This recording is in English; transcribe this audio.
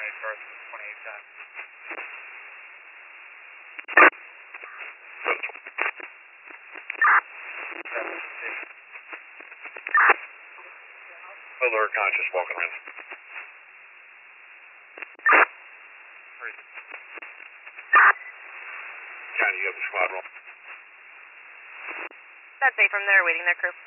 North 2810. Alert conscious, walking around. Johnny, you have the squad roll. That's 8 from there, waiting their crew.